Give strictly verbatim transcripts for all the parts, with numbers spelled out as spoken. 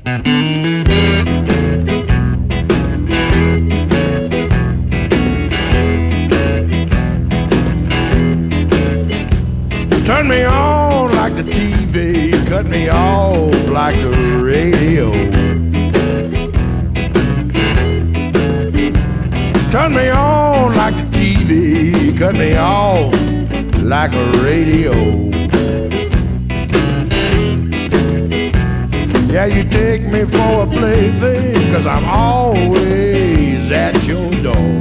Turn me on like the T V, cut me off like the radio. Turn me on like the T V, cut me off like a radio. Yeah, you take me for a plaything, 'cause I'm always at your door.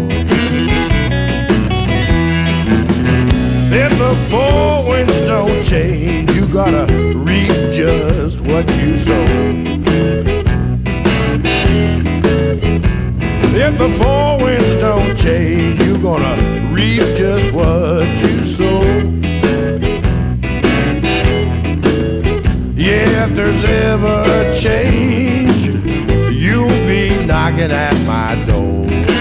If the four winds don't change, you gotta reap just what you sow. If the four winds don't change, you're gonna reap just what you sow. Yeah, if there's ever a change, you'll be knocking at my door.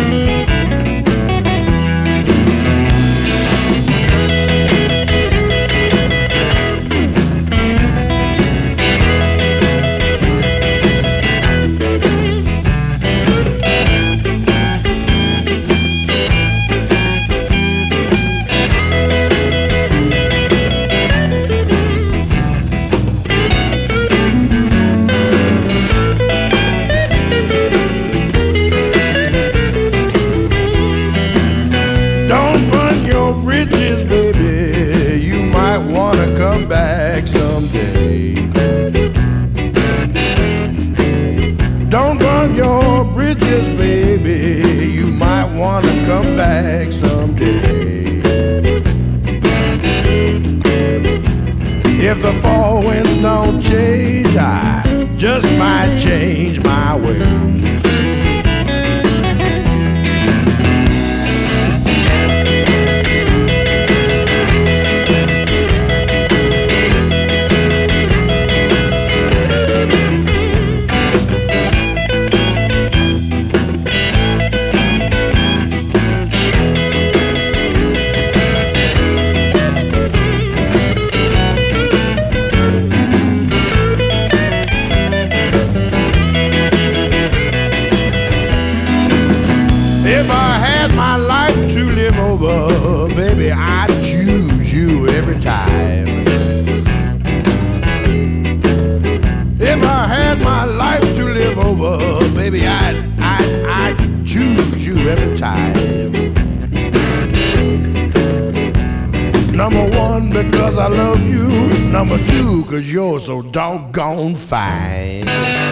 Don't burn your bridges, baby. You might want to come back someday. If the four winds don't change, I just might change my ways. If I had my life to live over, baby, I'd choose you every time. If I had my life to live over, baby, I'd, I'd, I'd choose you every time. Number one, because I love you. Number two, 'cause you're so doggone fine.